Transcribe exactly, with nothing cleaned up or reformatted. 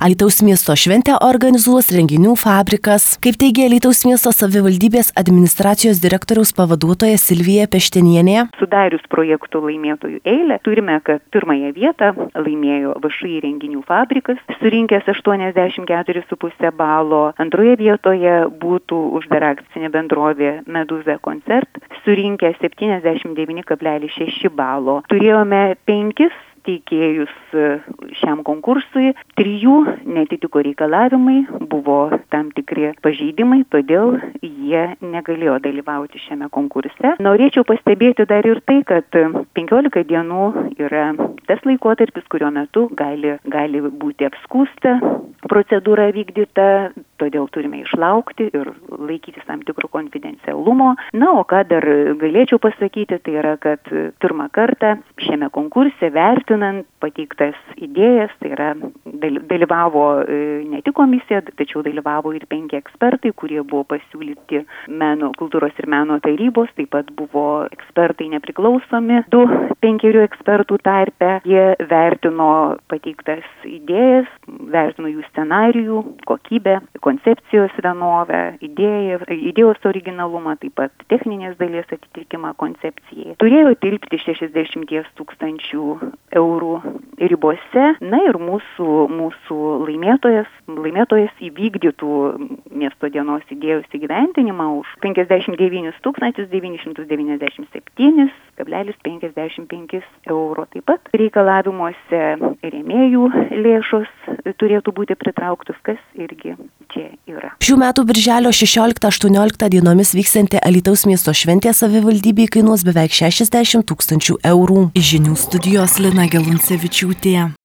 Alytaus miesto šventę organizuos renginių fabrikas. Kaip teigia Alytaus miesto savivaldybės administracijos direktoriaus pavaduotoja Silvija Peštenienė. Sudarius projektų laimėtojų eilę, turime, kad pirmąją vietą laimėjo V Š I renginių fabrikas, surinkęs aštuoniasdešimt keturi su puse balo. Antroje vietoje būtų uždara akcinė bendrovė Meduza Koncert, surinkę septyniasdešimt devyni kablelis šeši balo. Turėjome penkis teikėjus šiam konkursui, trijų netitiko reikalavimai, buvo tam tikri pažeidimai, todėl jie negalėjo dalyvauti šiame konkurse. Norėčiau pastebėti dar ir tai, kad penkiolika dienų yra tas laikotarpis, kurio metu gali, gali būti apskųsta procedūra vykdyta, todėl turime išlaukti ir laikytis tam tikrų konfidencialumo. Na, o ką dar galėčiau pasakyti, tai yra, kad pirmą kartą šiame konkurse vertinant pateiktas idėjas, tai yra dalyvavo ne tik komisija, tačiau dalyvavo ir penki ekspertai, kurie buvo pasiūlyti meno, kultūros ir meno tarybos, taip pat buvo ekspertai nepriklausomi, du penkerių ekspertų tarpe. Jie vertino pateiktas idėjas, vertino jų scenarijų, kokybę, koncepcijos vienovę, idėją, idėjos originalumą, taip pat techninės dalies atitikimą koncepcijai. Turėjo tilpti šešiasdešimt tūkstančių eurų ribose. Na ir mūsų, mūsų laimėtojas, laimėtojas įvykdytų miesto dienos idėjos įgyventinimą už penkiasdešimt devynis tūkstančius devynis šimtus devyniasdešimt septynis kablelis penkiasdešimt penkis euro. Taip pat reikalavimuose rėmėjų lėšos turėtų būti pritrauktus, kas irgi čia yra. Šių metų birželio šešioliktą aštuonioliktą dienomis vykstanti Alytaus miesto šventė savivaldybei kainuos beveik šešiasdešimt tūkstančių eurų. Iš žinių studijos Lina Geluncevičiūtė.